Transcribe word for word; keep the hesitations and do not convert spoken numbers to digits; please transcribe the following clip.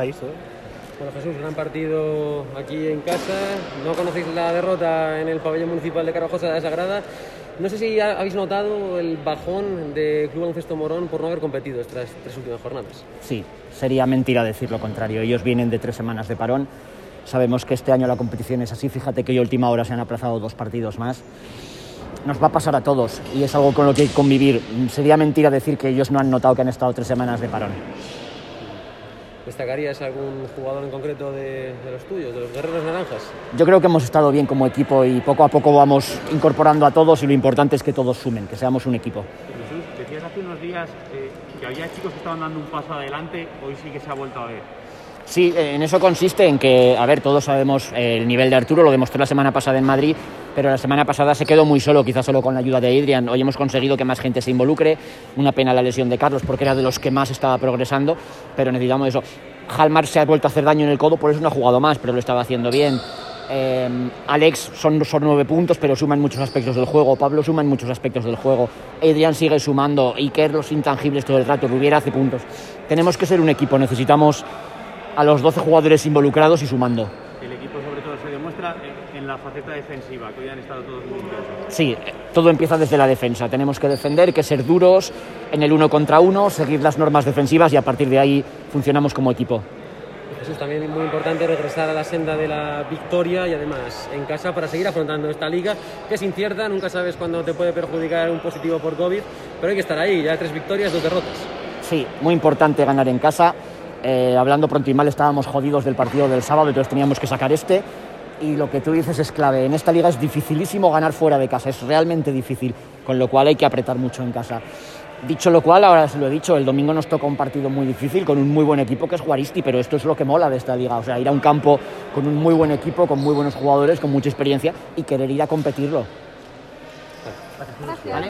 estáis? ¿eh? Bueno, Jesús, gran partido aquí en casa. No conocéis la derrota en el pabellón municipal de Carvajosa de Sagrada. No sé si habéis notado el bajón de Club Baloncesto Morón por no haber competido estas tres últimas jornadas. Sí, sería mentira decir lo contrario. Ellos vienen de tres semanas de parón. Sabemos que este año la competición es así. Fíjate que hoy a última hora se han aplazado dos partidos más. Nos va a pasar a todos y es algo con lo que hay que convivir. Sería mentira decir que ellos no han notado que han estado tres semanas de parón. ¿Destacarías algún jugador en concreto de, de los tuyos, de los Guerreros Naranjas? Yo creo que hemos estado bien como equipo y poco a poco vamos incorporando a todos y lo importante es que todos sumen, que seamos un equipo. Jesús, decías hace unos días eh, que había chicos que estaban dando un paso adelante, hoy sí que se ha vuelto a ver. Sí, en eso consiste en que, a ver, todos sabemos el nivel de Arturo, lo demostró la semana pasada en Madrid, pero la semana pasada se quedó muy solo, quizás solo con la ayuda de Adrian. Hoy hemos conseguido que más gente se involucre, una pena la lesión de Carlos porque era de los que más estaba progresando, pero necesitamos eso. Halmar se ha vuelto a hacer daño en el codo, por eso no ha jugado más, pero lo estaba haciendo bien. Eh, Alex son, son nueve puntos, pero suma en muchos aspectos del juego. Pablo suma en muchos aspectos del juego. Adrian sigue sumando. Iker los intangibles todo el rato. Rubiera hace puntos. Tenemos que ser un equipo, necesitamos a los doce jugadores involucrados y sumando. El equipo sobre todo se demuestra en la faceta defensiva, que hoy han estado todos muy intensos. Sí, todo empieza desde la defensa. Tenemos que defender, que ser duros en el uno contra uno, seguir las normas defensivas y a partir de ahí funcionamos como equipo. Jesús, también es muy importante regresar a la senda de la victoria y además en casa para seguir afrontando esta liga que es incierta, nunca sabes cuándo te puede perjudicar un positivo por COVID, pero hay que estar ahí, ya tres victorias, dos derrotas. Sí, muy importante ganar en casa. Eh, hablando pronto y mal, estábamos jodidos del partido del sábado, entonces teníamos que sacar este. Y lo que tú dices es clave. En esta liga es dificilísimo ganar fuera de casa, es realmente difícil, con lo cual hay que apretar mucho en casa. Dicho lo cual, ahora se lo he dicho, el domingo nos toca un partido muy difícil con un muy buen equipo que es Juaristi, pero esto es lo que mola de esta liga, o sea, ir a un campo con un muy buen equipo, con muy buenos jugadores, con mucha experiencia y querer ir a competirlo. Gracias. ¿Vale?